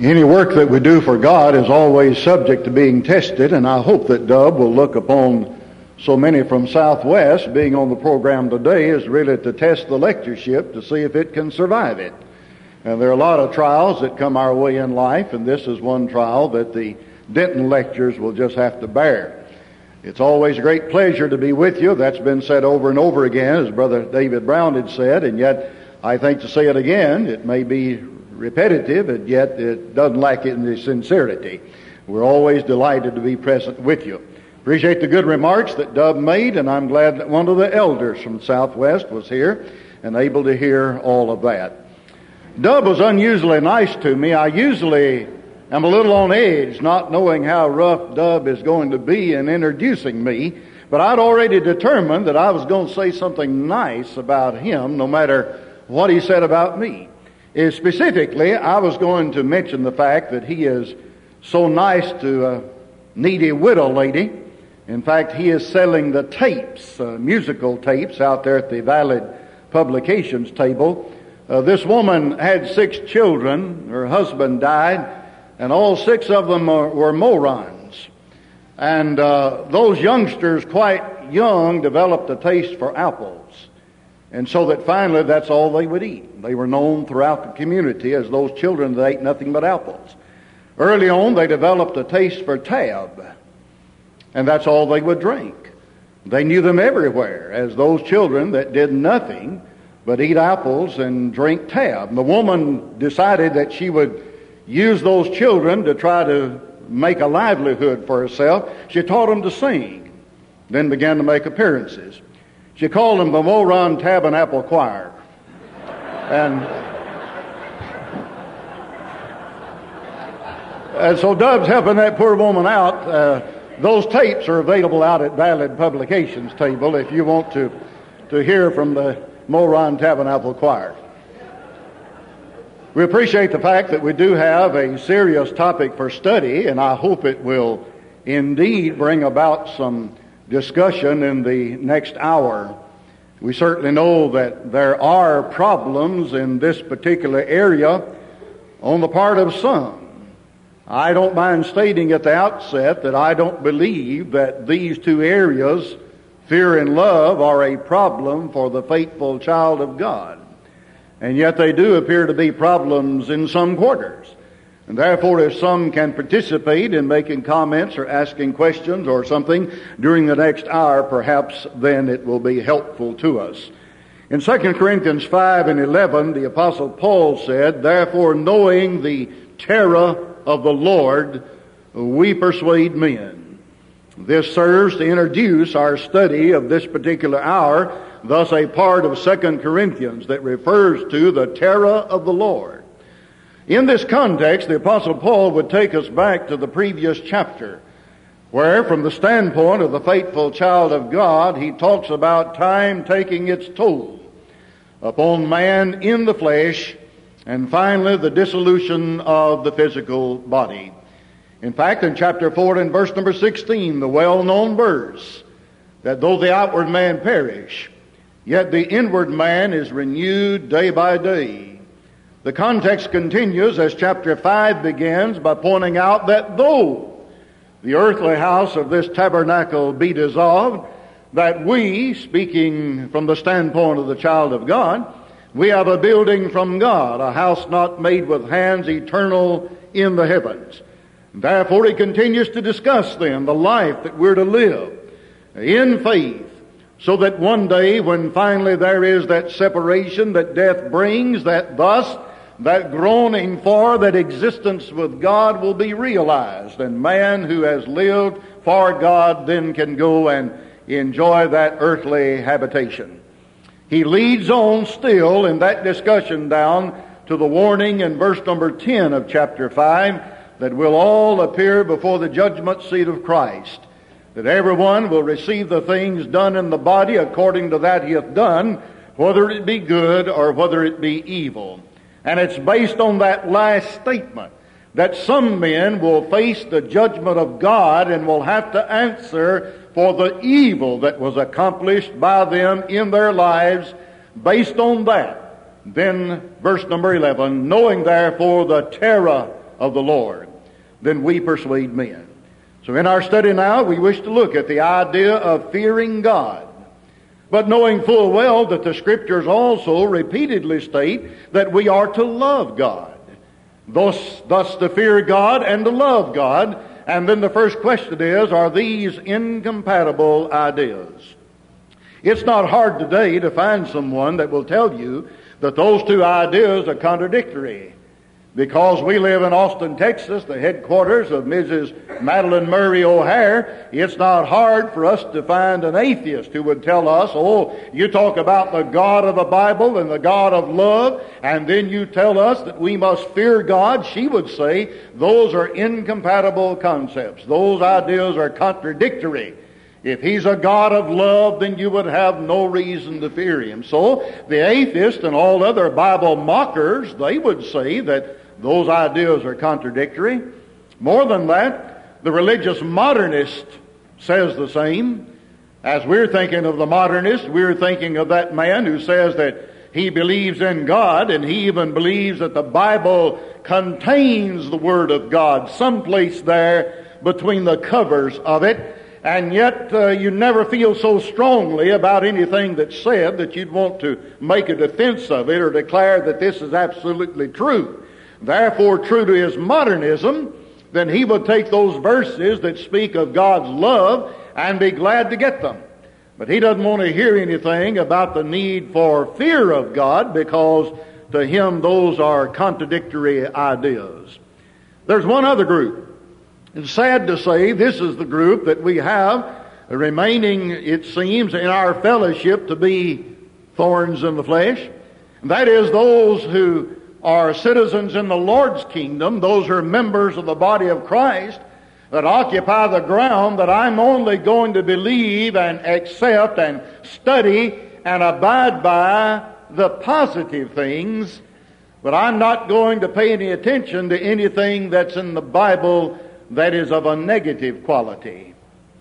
Any work that we do for God is always subject to being tested, and I hope that Dub will look upon so many from Southwest being on the program today as really to test the lectureship to see if it can survive it. And there are a lot of trials that come our way in life, and this is one trial that the Denton lectures will just have to bear. It's always a great pleasure to be with you. That's been said over and over again, as Brother David Brown had said, and yet I think to say it again, it may be repetitive, and yet it doesn't lack in the sincerity. We're always delighted to be present with you. Appreciate the good remarks that Dub made, and I'm glad that one of the elders from Southwest was here and able to hear all of that. Dub was unusually nice to me. I usually am a little on edge, not knowing how rough Dub is going to be in introducing me, but I'd already determined that I was going to say something nice about him, no matter what he said about me. Specifically, I was going to mention the fact that he is so nice to a needy widow lady. In fact, he is selling the tapes, musical tapes, out there at the Valid Publications table. This woman had 6 children. Her husband died, and all 6 of them were morons. And those youngsters, quite young, developed a taste for apples. And so that finally that's all they would eat. They were known throughout the community as those children that ate nothing but apples. Early on they developed a taste for tab, and that's all they would drink. They knew them everywhere as those children that did nothing but eat apples and drink tab. And the woman decided that she would use those children to try to make a livelihood for herself. She taught them to sing, then began to make appearances. She called them the Moron Tabernacle Choir. And so Dub's helping that poor woman out. Those tapes are available out at Valid Publications table if you want to hear from the Moron Tabernacle Choir. We appreciate the fact that we do have a serious topic for study, and I hope it will indeed bring about some discussion in the next hour. We certainly know that there are problems in this particular area on the part of some. I don't mind stating at the outset that I don't believe that these 2 areas, fear and love, are a problem for the faithful child of God. And yet they do appear to be problems in some quarters. And therefore, if some can participate in making comments or asking questions or something during the next hour, perhaps then it will be helpful to us. In 2 Corinthians 5:11, the Apostle Paul said, "Therefore, knowing the terror of the Lord, we persuade men." This serves to introduce our study of this particular hour, thus a part of 2 Corinthians that refers to the terror of the Lord. In this context, the Apostle Paul would take us back to the previous chapter, where from the standpoint of the faithful child of God, he talks about time taking its toll upon man in the flesh, and finally the dissolution of the physical body. In fact, in chapter 4 and verse number 16, the well-known verse, that though the outward man perish, yet the inward man is renewed day by day. The context continues as chapter 5 begins by pointing out that though the earthly house of this tabernacle be dissolved, that we, speaking from the standpoint of the child of God, we have a building from God, a house not made with hands, eternal in the heavens. Therefore, he continues to discuss then the life that we're to live in faith, so that one day when finally there is that separation that death brings, that thus that groaning for that existence with God will be realized, and man who has lived for God then can go and enjoy that earthly habitation. He leads on still in that discussion down to the warning in verse number 10 of chapter 5 that we'll all appear before the judgment seat of Christ, that everyone will receive the things done in the body according to that he hath done, whether it be good or whether it be evil. And it's based on that last statement that some men will face the judgment of God and will have to answer for the evil that was accomplished by them in their lives. Based on that, then verse number 11, knowing therefore the terror of the Lord than we persuade men. So in our study now, we wish to look at the idea of fearing God, but knowing full well that the Scriptures also repeatedly state that we are to love God. Thus to fear God and to love God. And then the first question is, are these incompatible ideas? It's not hard today to find someone that will tell you that those two ideas are contradictory. Because we live in Austin, Texas, the headquarters of Mrs. Madeline Murray O'Hare, it's not hard for us to find an atheist who would tell us, oh, you talk about the God of the Bible and the God of love, and then you tell us that we must fear God. She would say those are incompatible concepts. Those ideas are contradictory. If He's a God of love, then you would have no reason to fear Him. So the atheist and all other Bible mockers, they would say that those ideas are contradictory. More than that, the religious modernist says the same. As we're thinking of the modernist, we're thinking of that man who says that he believes in God, and he even believes that the Bible contains the Word of God someplace there between the covers of it. And yet you never feel so strongly about anything that's said that you'd want to make a defense of it or declare that this is absolutely true. Therefore, true to his modernism, then he would take those verses that speak of God's love and be glad to get them. But he doesn't want to hear anything about the need for fear of God, because to him those are contradictory ideas. There's one other group. It's sad to say this is the group that we have remaining, it seems, in our fellowship to be thorns in the flesh. And that is those who are citizens in the Lord's kingdom, those who are members of the body of Christ, that occupy the ground that I'm only going to believe and accept and study and abide by the positive things, but I'm not going to pay any attention to anything that's in the Bible that is of a negative quality.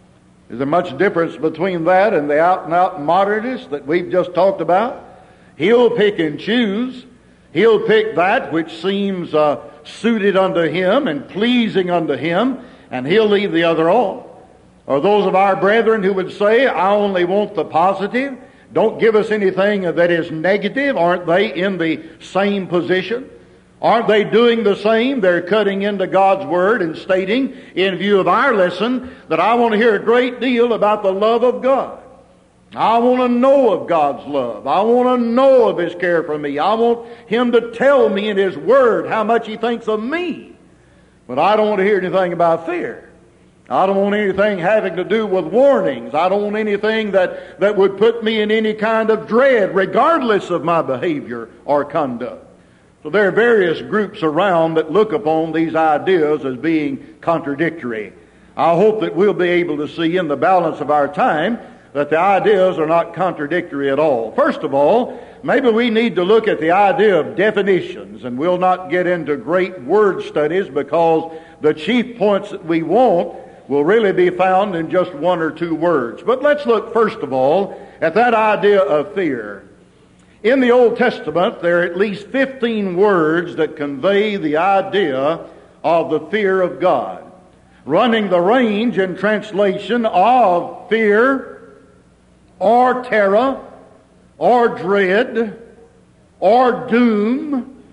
Is there much difference between that and the out-and-out modernist that we've just talked about? He'll pick and choose. He'll pick that which seems suited unto him and pleasing unto him, and he'll leave the other off. Or those of our brethren who would say, I only want the positive. Don't give us anything that is negative. Aren't they in the same position? Aren't they doing the same? They're cutting into God's Word and stating, in view of our lesson, that I want to hear a great deal about the love of God. I want to know of God's love. I want to know of His care for me. I want Him to tell me in His Word how much He thinks of me. But I don't want to hear anything about fear. I don't want anything having to do with warnings. I don't want anything that would put me in any kind of dread, regardless of my behavior or conduct. So there are various groups around that look upon these ideas as being contradictory. I hope that we'll be able to see in the balance of our time that the ideas are not contradictory at all. First of all, maybe we need to look at the idea of definitions, and we'll not get into great word studies because the chief points that we want will really be found in just one or two words. But let's look first of all at that idea of fear. In the Old Testament, there are at least 15 words that convey the idea of the fear of God, running the range in translation of fear or terror or dread or doom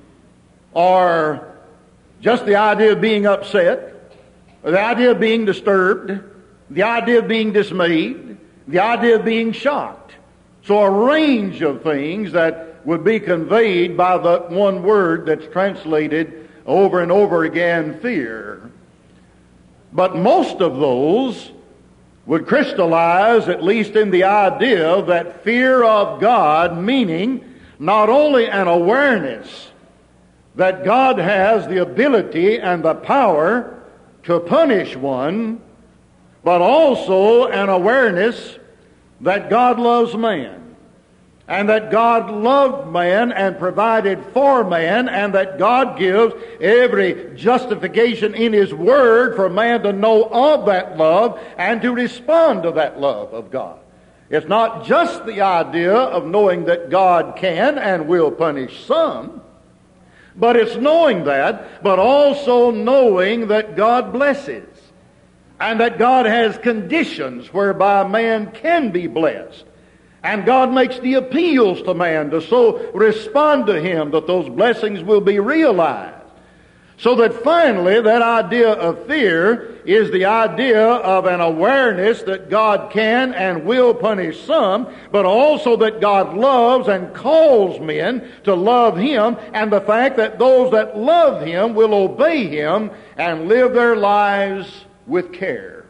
or just the idea of being upset, or the idea of being disturbed, the idea of being dismayed, the idea of being shocked. So a range of things that would be conveyed by the one word that's translated over and over again, fear. But most of those would crystallize, at least in the idea, that fear of God, meaning not only an awareness that God has the ability and the power to punish one, but also an awareness that God loves man, and that God loved man and provided for man, and that God gives every justification in His Word for man to know of that love and to respond to that love of God. It's not just the idea of knowing that God can and will punish some, But it's knowing that, but also knowing that God blesses, and that God has conditions whereby man can be blessed. And God makes the appeals to man to so respond to Him that those blessings will be realized. So that finally that idea of fear is the idea of an awareness that God can and will punish some, but also that God loves and calls men to love Him, and the fact that those that love Him will obey Him and live their lives with care.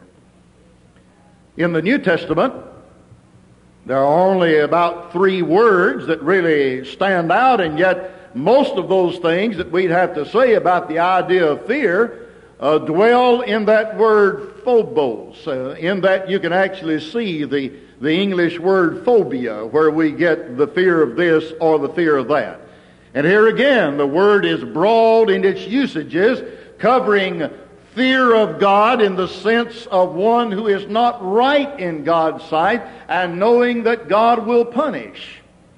In the New Testament, there are only about 3 words that really stand out, and yet most of those things that we'd have to say about the idea of fear dwell in that word phobos. In that you can actually see the English word phobia, where we get the fear of this or the fear of that. And here again, the word is broad in its usages, covering fear of God in the sense of one who is not right in God's sight and knowing that God will punish.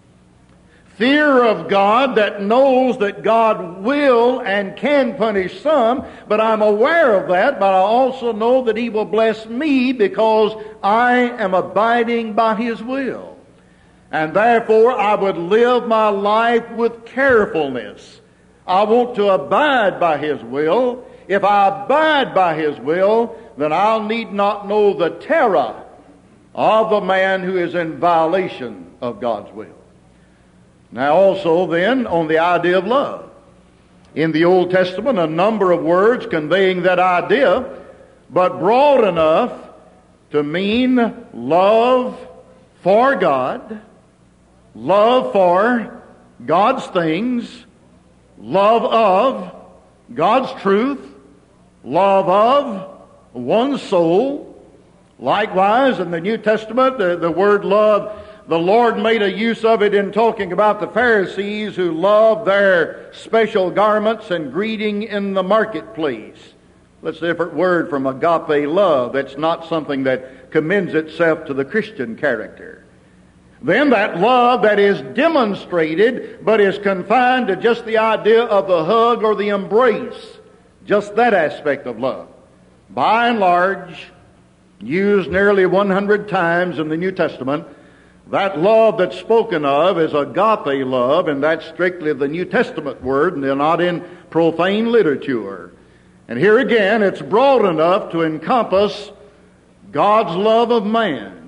Fear of God that knows that God will and can punish some, but I'm aware of that, but I also know that He will bless me because I am abiding by His will. And therefore I would live my life with carefulness. I want to abide by His will. If I abide by His will, then I'll need not know the terror of the man who is in violation of God's will. Now also then on the idea of love. In the Old Testament, a number of words conveying that idea, but broad enough to mean love for God, love for God's things, love of God's truth, love of one's soul. Likewise, in the New Testament, the word love, the Lord made a use of it in talking about the Pharisees who loved their special garments and greeting in the marketplace. That's a different word from agape love. That's not something that commends itself to the Christian character. Then that love that is demonstrated but is confined to just the idea of the hug or the embrace, just that aspect of love, by and large, used nearly 100 times in the New Testament. That love that's spoken of is agape love, and that's strictly the New Testament word, and they're not in profane literature. And here again, it's broad enough to encompass God's love of man,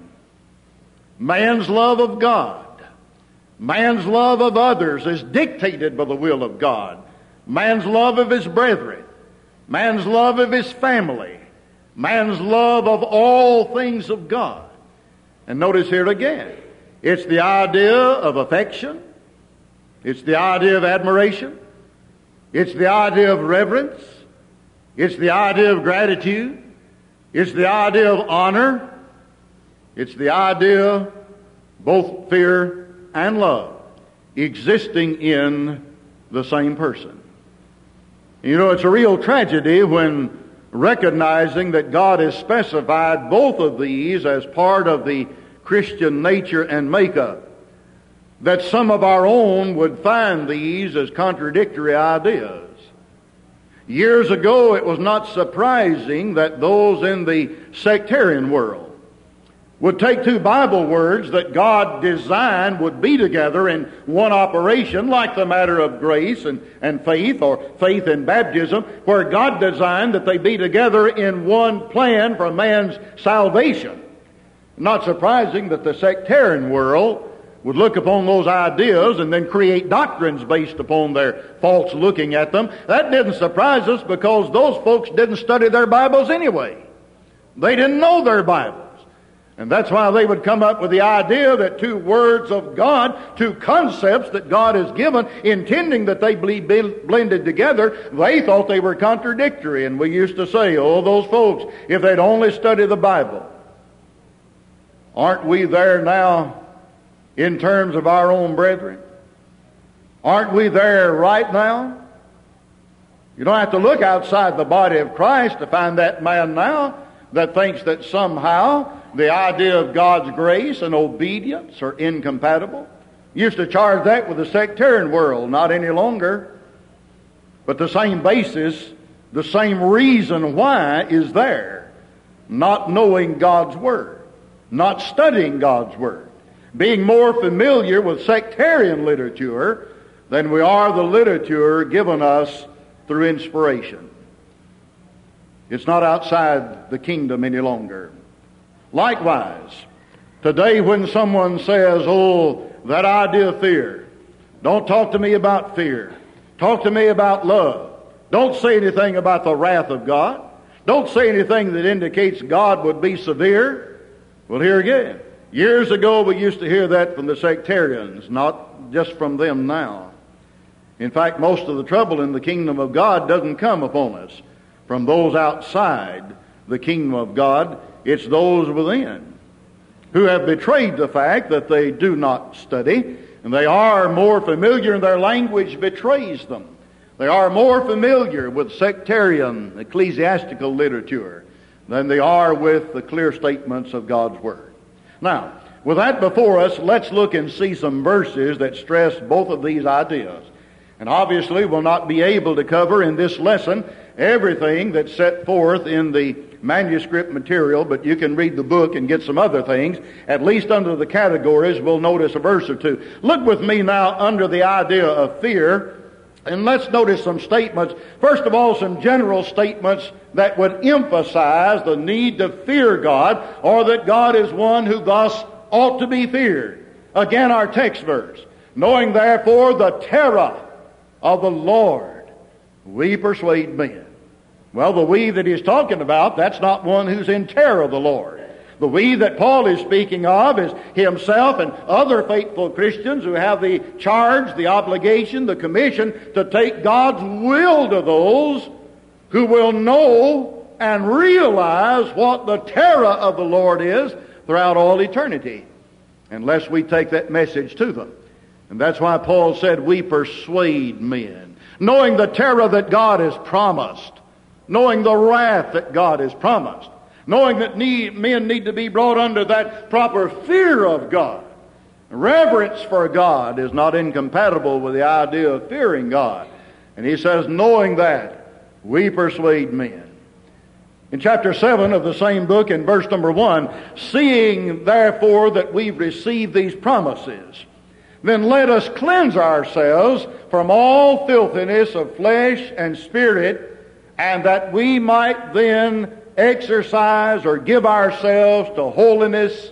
man's love of God, man's love of others is dictated by the will of God, man's love of his brethren, man's love of his family, man's love of all things of God. And notice here again, it's the idea of affection. It's the idea of admiration. It's the idea of reverence. It's the idea of gratitude. It's the idea of honor. It's the idea, both fear and love, existing in the same person. You know, it's a real tragedy when recognizing that God has specified both of these as part of the Christian nature and makeup, that some of our own would find these as contradictory ideas. Years ago, it was not surprising that those in the sectarian world would take 2 Bible words that God designed would be together in one operation, like the matter of grace and faith, or faith and baptism, where God designed that they be together in one plan for man's salvation. Not surprising that the sectarian world would look upon those ideas and then create doctrines based upon their false looking at them. That didn't surprise us because those folks didn't study their Bibles anyway. They didn't know their Bibles. And that's why they would come up with the idea that 2 words of God, 2 concepts that God has given, intending that they be blended together, they thought they were contradictory. And we used to say, oh, those folks, if they'd only study the Bible. Aren't we there now in terms of our own brethren? Aren't we there right now? You don't have to look outside the body of Christ to find that man now that thinks that somehow the idea of God's grace and obedience are incompatible. Used to charge that with the sectarian world, not any longer. But the same basis, the same reason why is there. Not knowing God's Word, not studying God's Word, being more familiar with sectarian literature than we are the literature given us through inspiration. It's not outside the kingdom any longer. Likewise, today when someone says, oh, that idea of fear, don't talk to me about fear. Talk to me about love. Don't say anything about the wrath of God. Don't say anything that indicates God would be severe. Well, here again, years ago we used to hear that from the sectarians, not just from them now. In fact, most of the trouble in the kingdom of God doesn't come upon us from those outside the kingdom of God. It's those within who have betrayed the fact that they do not study, and they are more familiar, and their language betrays them. They are more familiar with sectarian ecclesiastical literature than they are with the clear statements of God's Word. Now, with that before us, let's look and see some verses that stress both of these ideas. And obviously we'll not be able to cover in this lesson everything that's set forth in the manuscript material, but you can read the book and get some other things. At least under the categories, we'll notice a verse or two. Look with me now under the idea of fear, and let's notice some statements. First of all, some general statements that would emphasize the need to fear God, or that God is one who thus ought to be feared. Again, our text verse. Knowing therefore the terror of the Lord, we persuade men. Well, the we that he's talking about, that's not one who's in terror of the Lord. The we that Paul is speaking of is himself and other faithful Christians who have the charge, the obligation, the commission to take God's will to those who will know and realize what the terror of the Lord is throughout all eternity, unless we take that message to them. And that's why Paul said, we persuade men. Knowing the terror that God has promised, knowing the wrath that God has promised, knowing that men need to be brought under that proper fear of God. Reverence for God is not incompatible with the idea of fearing God. And he says, knowing that, we persuade men. In chapter 7 of the same book, in verse number 1, seeing therefore that we've received these promises, then let us cleanse ourselves from all filthiness of flesh and spirit, and that we might then exercise or give ourselves to holiness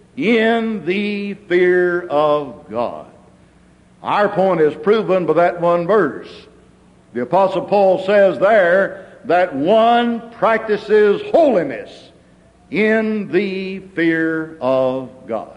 in the fear of God. Our point is proven by that one verse. The Apostle Paul says there that one practices holiness in the fear of God.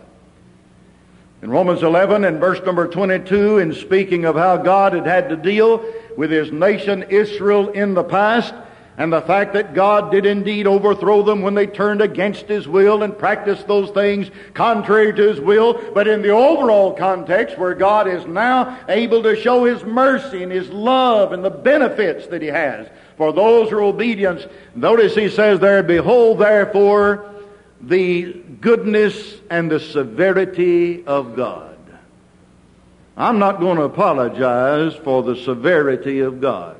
In Romans 11 and verse number 22, in speaking of how God had to deal with his nation Israel in the past, and the fact that God did indeed overthrow them when they turned against his will and practiced those things contrary to his will, but in the overall context where God is now able to show his mercy and his love and the benefits that he has for those who are obedient. Notice he says there, behold therefore the goodness and the severity of God. I'm not going to apologize for the severity of God.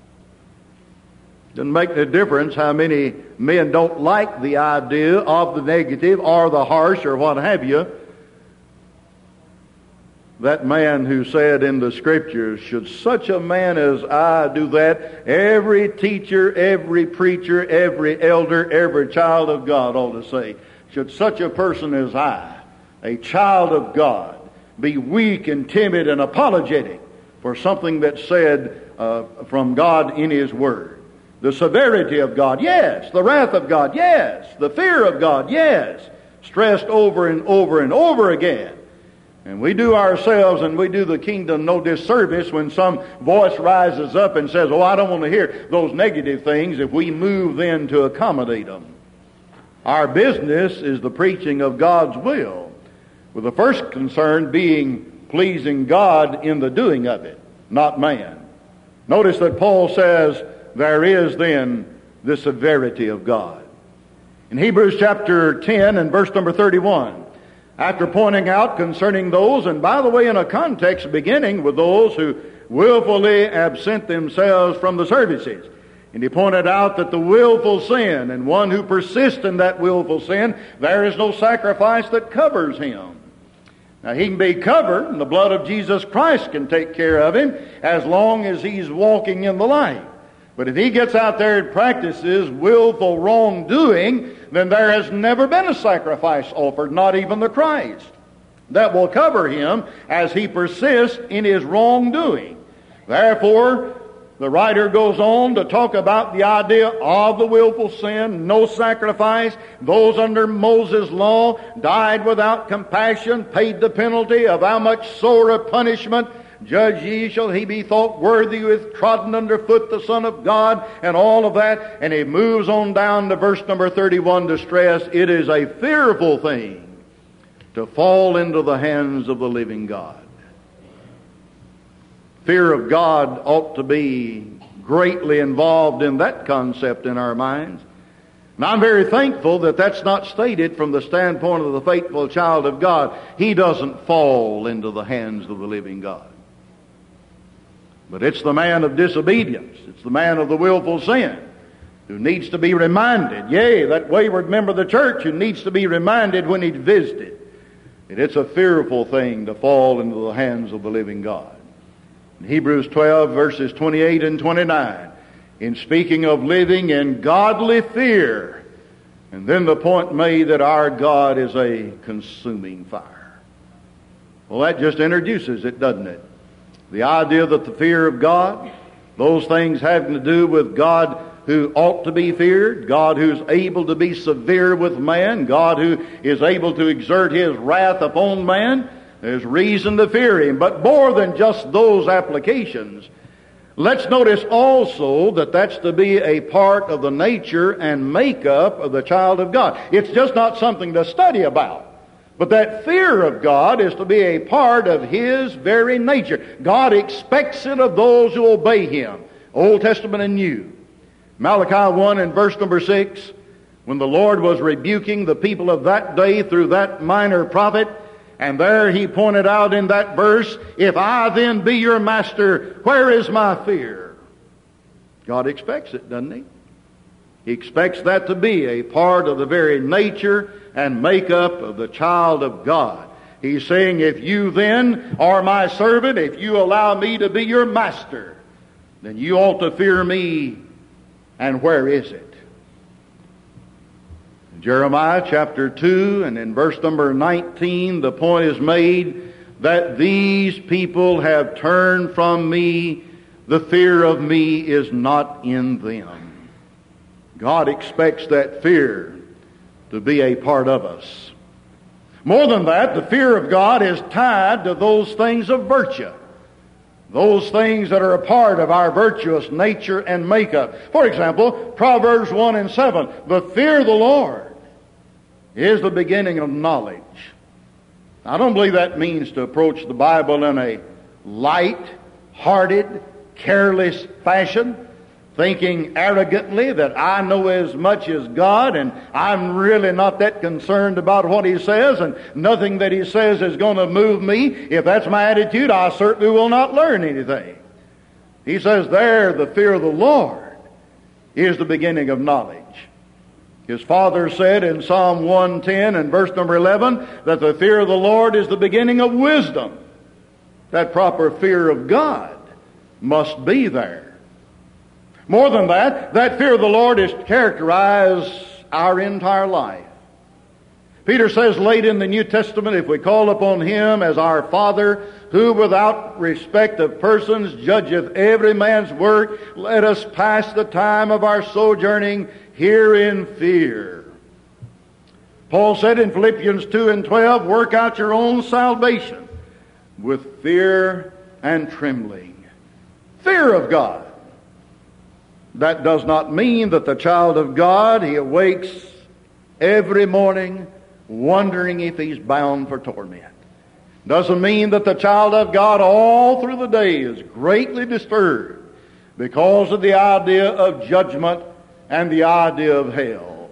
Doesn't make no difference how many men don't like the idea of the negative or the harsh or what have you. That man who said in the Scriptures, should such a man as I do that, every teacher, every preacher, every elder, every child of God ought to say, should such a person as I, a child of God, be weak and timid and apologetic for something that's said from God in his Word. The severity of God, yes. The wrath of God, yes. The fear of God, yes. Stressed over and over and over again. And we do ourselves and we do the kingdom no disservice when some voice rises up and says, oh, I don't want to hear those negative things, if we move then to accommodate them. Our business is the preaching of God's will, with the first concern being pleasing God in the doing of it, not man. Notice that Paul says, there is then the severity of God. In Hebrews chapter 10 and verse number 31, after pointing out concerning those, and by the way, in a context beginning with those who willfully absent themselves from the services. And he pointed out that the willful sin, and one who persists in that willful sin, there is no sacrifice that covers him. Now, he can be covered, and the blood of Jesus Christ can take care of him as long as he's walking in the light. But if he gets out there and practices willful wrongdoing, then there has never been a sacrifice offered, not even the Christ, that will cover him as he persists in his wrongdoing. Therefore, the writer goes on to talk about the idea of the willful sin, no sacrifice. Those under Moses' law died without compassion, paid the penalty of how much sorer punishment. Judge ye, shall he be thought worthy who hath trodden under foot the Son of God, and all of that. And he moves on down to verse number 31 to stress, it is a fearful thing to fall into the hands of the living God. Fear of God ought to be greatly involved in that concept in our minds. And I'm very thankful that that's not stated from the standpoint of the faithful child of God. He doesn't fall into the hands of the living God. But it's the man of disobedience, it's the man of the willful sin who needs to be reminded. Yea, that wayward member of the church who needs to be reminded when he's visited. And it's a fearful thing to fall into the hands of the living God. In Hebrews 12, verses 28 and 29, in speaking of living in godly fear, and then the point made that our God is a consuming fire. Well, that just introduces it, doesn't it? The idea that the fear of God, those things having to do with God who ought to be feared, God who's able to be severe with man, God who is able to exert his wrath upon man, there's reason to fear him. But more than just those applications, let's notice also that that's to be a part of the nature and makeup of the child of God. It's just not something to study about. But that fear of God is to be a part of his very nature. God expects it of those who obey him, Old Testament and New. Malachi 1 and verse number 6, when the Lord was rebuking the people of that day through that minor prophet, and there he pointed out in that verse, if I then be your master, where is my fear? God expects it, doesn't he? He expects that to be a part of the very nature and makeup of the child of God. He's saying, if you then are my servant, if you allow me to be your master, then you ought to fear me. And where is it? In Jeremiah chapter 2 and in verse number 19, the point is made that these people have turned from me. The fear of me is not in them. God expects that fear to be a part of us. More than that, the fear of God is tied to those things of virtue. Those things that are a part of our virtuous nature and makeup. For example, Proverbs 1 and 7, the fear of the Lord is the beginning of knowledge. I don't believe that means to approach the Bible in a light-hearted, careless fashion, thinking arrogantly that I know as much as God and I'm really not that concerned about what He says and nothing that He says is going to move me. If that's my attitude, I certainly will not learn anything. He says there, the fear of the Lord is the beginning of knowledge. His father said in Psalm 110 and verse number 11 that the fear of the Lord is the beginning of wisdom. That proper fear of God must be there. More than that, that fear of the Lord is to characterize our entire life. Peter says late in the New Testament, if we call upon Him as our Father, who without respect of persons judgeth every man's work, let us pass the time of our sojourning here in fear. Paul said in Philippians 2 and 12, work out your own salvation with fear and trembling. Fear of God. That does not mean that the child of God, he awakes every morning wondering if he's bound for torment. Doesn't mean that the child of God all through the day is greatly disturbed because of the idea of judgment and the idea of hell.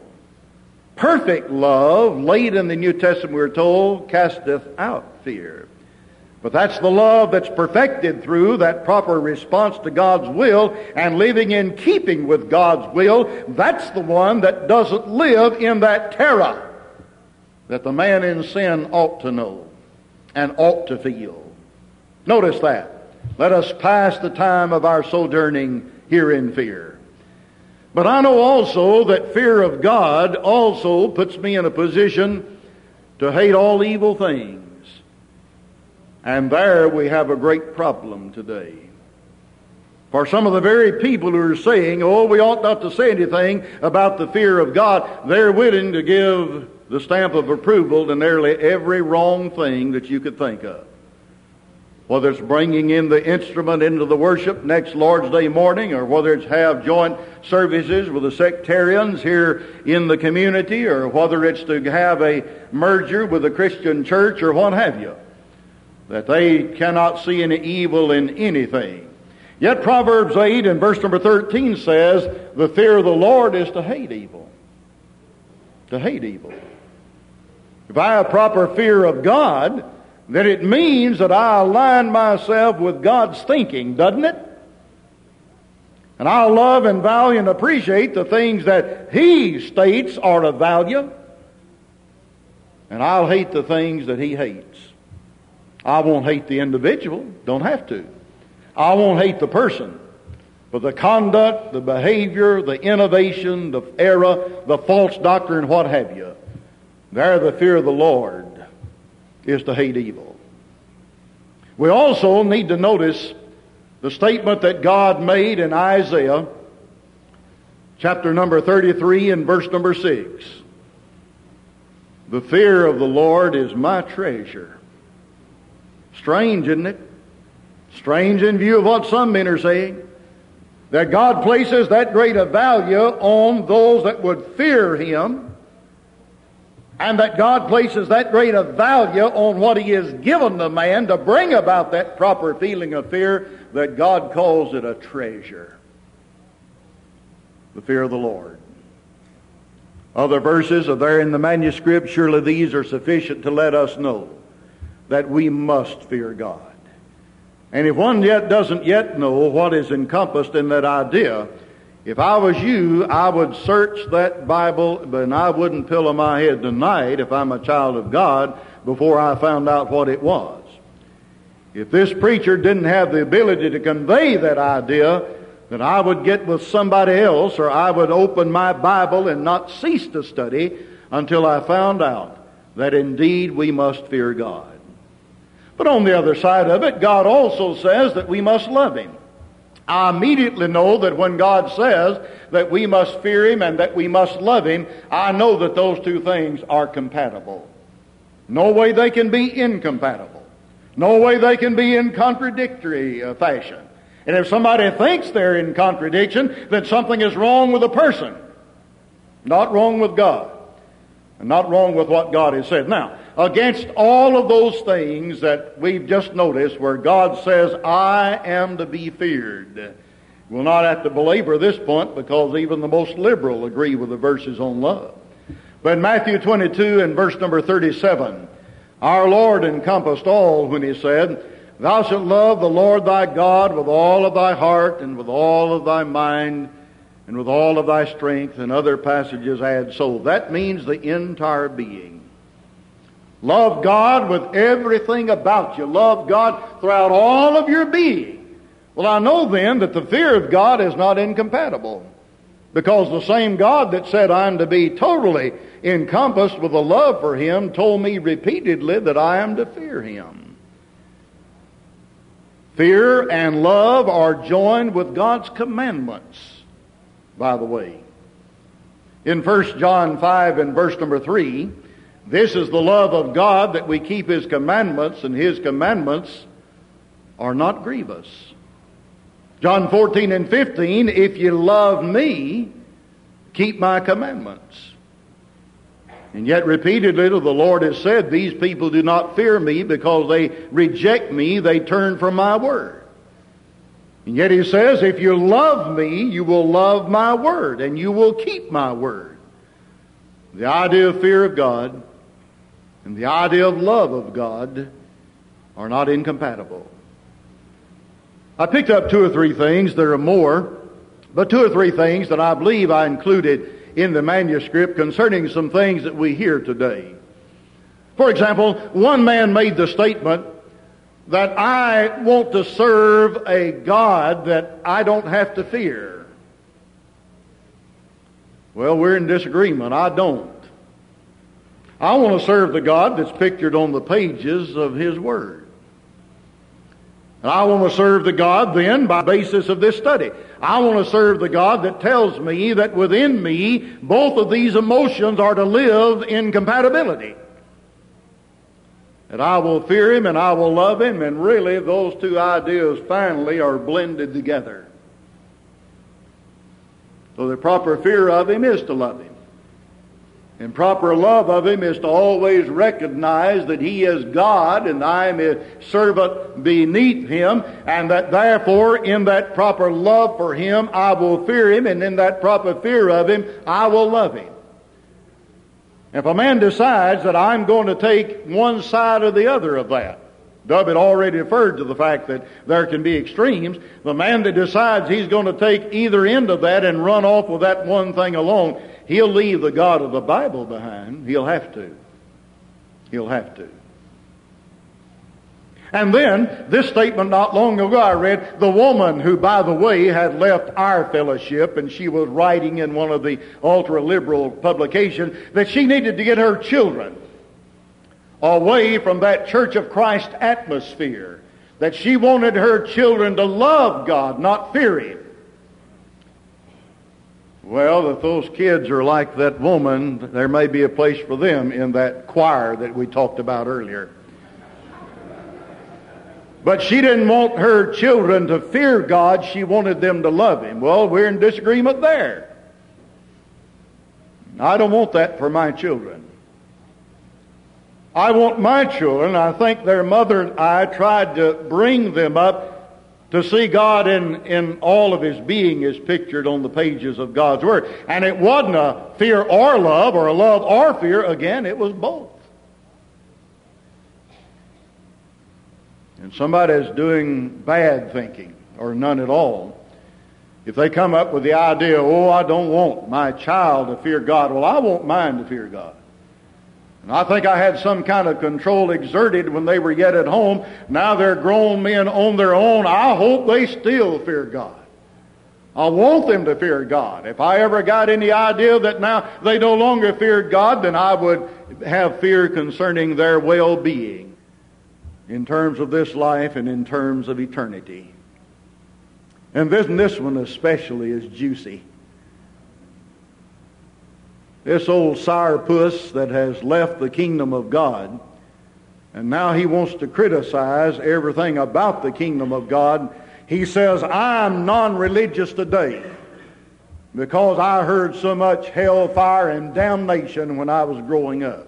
Perfect love, late in the New Testament we're told, casteth out fear. But that's the love that's perfected through that proper response to God's will and living in keeping with God's will. That's the one that doesn't live in that terror that the man in sin ought to know and ought to feel. Notice that. Let us pass the time of our sojourning here in fear. But I know also that fear of God also puts me in a position to hate all evil things. And there we have a great problem today. For some of the very people who are saying, oh, we ought not to say anything about the fear of God, they're willing to give the stamp of approval to nearly every wrong thing that you could think of. Whether it's bringing in the instrument into the worship next Lord's Day morning, or whether it's have joint services with the sectarians here in the community, or whether it's to have a merger with the Christian church, or what have you, that they cannot see any evil in anything. Yet Proverbs 8 and verse number 13 says, the fear of the Lord is to hate evil. To hate evil. If I have proper fear of God, then it means that I align myself with God's thinking, doesn't it? And I'll love and value and appreciate the things that He states are of value, and I'll hate the things that He hates. I won't hate the individual, don't have to. I won't hate the person, but the conduct, the behavior, the innovation, the error, the false doctrine, what have you. There the fear of the Lord is to hate evil. We also need to notice the statement that God made in Isaiah chapter number 33 and verse number 6. The fear of the Lord is my treasure. Strange, isn't it? Strange in view of what some men are saying. That God places that great a value on those that would fear Him, and that God places that great a value on what He has given the man to bring about that proper feeling of fear, that God calls it a treasure. The fear of the Lord. Other verses are there in the manuscript. Surely these are sufficient to let us know that we must fear God. And if one yet doesn't yet know what is encompassed in that idea, if I was you, I would search that Bible, but I wouldn't pillow my head tonight if I'm a child of God before I found out what it was. If this preacher didn't have the ability to convey that idea, then I would get with somebody else, or I would open my Bible and not cease to study until I found out that indeed we must fear God. But on the other side of it, God also says that we must love Him. I immediately know that when God says that we must fear Him and that we must love Him, I know that those two things are compatible. No way they can be incompatible. No way they can be in contradictory fashion. And if somebody thinks they're in contradiction, then something is wrong with the person. Not wrong with God. And not wrong with what God has said. Now, against all of those things that we've just noticed where God says, I am to be feared. We'll not have to belabor this point because even the most liberal agree with the verses on love. But in Matthew 22 and verse number 37, our Lord encompassed all when He said, Thou shalt love the Lord thy God with all of thy heart and with all of thy mind and with all of thy strength, and other passages add soul. That means the entire being. Love God with everything about you. Love God throughout all of your being. Well, I know then that the fear of God is not incompatible, because the same God that said I'm to be totally encompassed with a love for Him told me repeatedly that I am to fear Him. Fear and love are joined with God's commandments, by the way. In 1 John 5 and verse number 3, this is the love of God, that we keep His commandments, and His commandments are not grievous. John 14 and 15, if you love me, keep my commandments. And yet repeatedly the Lord has said, these people do not fear me because they reject me, they turn from my word. And yet He says, if you love me, you will love my word, and you will keep my word. The idea of fear of God and the idea of love of God are not incompatible. I picked up two or three things. There are more, but two or three things that I believe I included in the manuscript concerning some things that we hear today. For example, one man made the statement that I want to serve a God that I don't have to fear. Well, we're in disagreement. I don't. I want to serve the God that's pictured on the pages of His Word. And I want to serve the God then by basis of this study. I want to serve the God that tells me that within me both of these emotions are to live in compatibility. That I will fear Him and I will love Him, and really those two ideas finally are blended together. So the proper fear of Him is to love Him. And proper love of Him is to always recognize that He is God and I am His servant beneath Him, and that therefore in that proper love for Him I will fear Him, and in that proper fear of Him I will love Him. If a man decides that I'm going to take one side or the other of that, Dub had already referred to the fact that there can be extremes. The man that decides he's going to take either end of that and run off with that one thing alone, he'll leave the God of the Bible behind. He'll have to. He'll have to. And then, this statement not long ago I read, the woman who, by the way, had left our fellowship, and she was writing in one of the ultra-liberal publications that she needed to get her children away from that Church of Christ atmosphere, that she wanted her children to love God, not fear Him. Well, if those kids are like that woman, there may be a place for them in that choir that we talked about earlier. But she didn't want her children to fear God, she wanted them to love Him. Well, we're in disagreement there. I don't want that for my children. I want my children, I think their mother and I tried to bring them up to see God in all of His being as pictured on the pages of God's Word. And it wasn't a fear or love, or a love or fear. Again, it was both. And somebody is doing bad thinking, or none at all, if they come up with the idea, oh, I don't want my child to fear God. Well, I want mine to fear God. And I think I had some kind of control exerted when they were yet at home. Now they're grown men on their own. I hope they still fear God. I want them to fear God. If I ever got any idea that now they no longer feared God, then I would have fear concerning their well-being in terms of this life and in terms of eternity. And this one especially is juicy. This old sourpuss that has left the kingdom of God, and now he wants to criticize everything about the kingdom of God. He says, I'm non-religious today because I heard so much hellfire and damnation when I was growing up.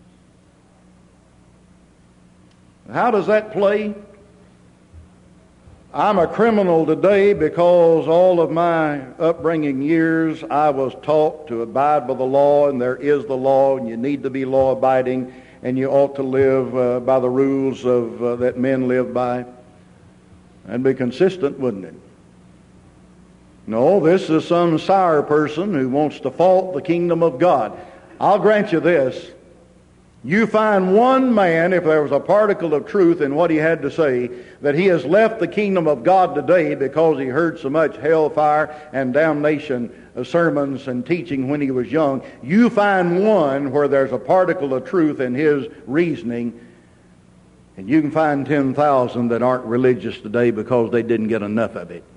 How does that play? I'm a criminal today because all of my upbringing years I was taught to abide by the law, and there is the law, and you need to be law-abiding, and you ought to live by the rules of that men live by. That'd be consistent, wouldn't it? No, this is some sour person who wants to fault the kingdom of God. I'll grant you this. You find one man, if there was a particle of truth in what he had to say, that he has left the kingdom of God today because he heard so much hellfire and damnation sermons and teaching when he was young. You find one where there's a particle of truth in his reasoning, and you can find 10,000 that aren't religious today because they didn't get enough of it.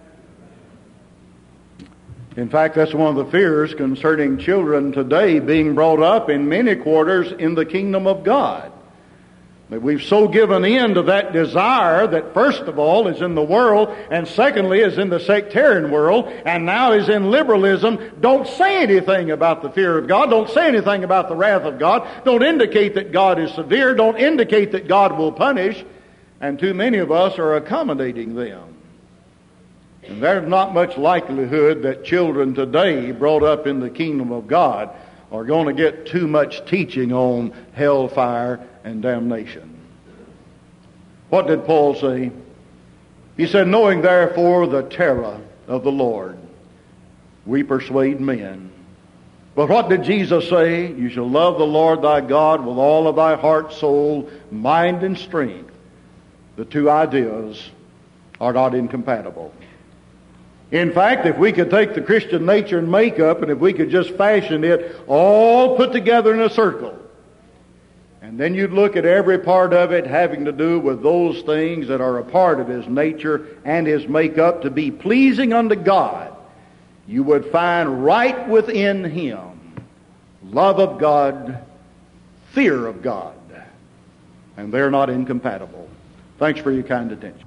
In fact, that's one of the fears concerning children today being brought up in many quarters in the kingdom of God. That we've so given in to that desire that first of all is in the world, and secondly is in the sectarian world, and now is in liberalism. Don't say anything about the fear of God. Don't say anything about the wrath of God. Don't indicate that God is severe. Don't indicate that God will punish. And too many of us are accommodating them. And there's not much likelihood that children today brought up in the kingdom of God are going to get too much teaching on hellfire and damnation. What did Paul say? He said, knowing therefore the terror of the Lord, we persuade men. But what did Jesus say? You shall love the Lord thy God with all of thy heart, soul, mind, and strength. The two ideas are not incompatible. In fact, if we could take the Christian nature and makeup, and if we could just fashion it all put together in a circle, and then you'd look at every part of it having to do with those things that are a part of his nature and his makeup to be pleasing unto God, you would find right within him love of God, fear of God, and they're not incompatible. Thanks for your kind attention.